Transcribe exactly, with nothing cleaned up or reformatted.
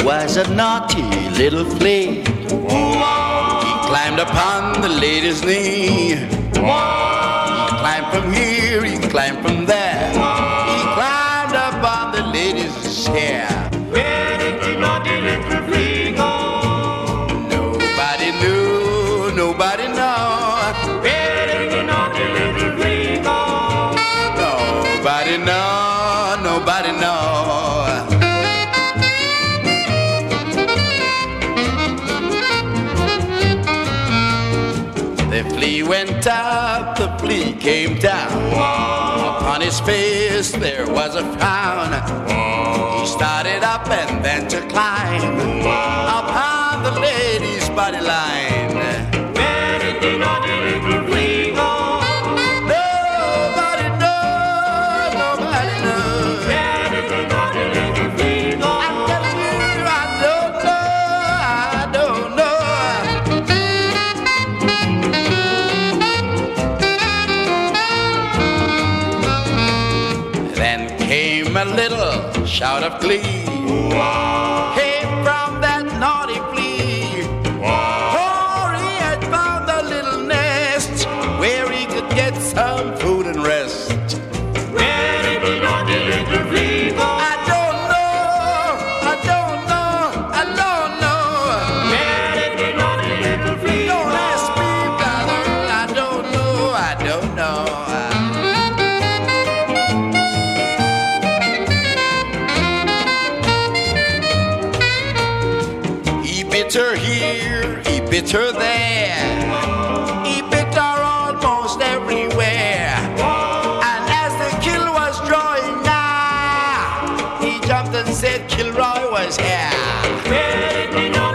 was a naughty little flea. He climbed upon the lady's knee. He climbed from here, he climbed from there. He climbed upon the lady's hair. Where did the naughty little flea go? Nobody knew, nobody know. Where did the naughty little flea go? Nobody know, nobody know. The flea went up, the flea came down. Upon his face there was a frown. He started up and then to climb upon the lady's body line. Where did the naughty little flea go? Nobody knows, nobody knows. Where did the naughty little flea go? I'm telling you, I don't know, I don't know. Then came a little shout of glee. Came from that naughty flea. For he had found a little nest where he could get some food and rest. Where did the naughty little flea go? I don't know, I don't know, I don't know. Where did the naughty little flea Don't go? ask me, brother, I don't know, I don't know. He bit her here, he bit her there. He bit her almost everywhere. And as the kill was drawing nigh, he jumped and said Kilroy was here. Where did the naughty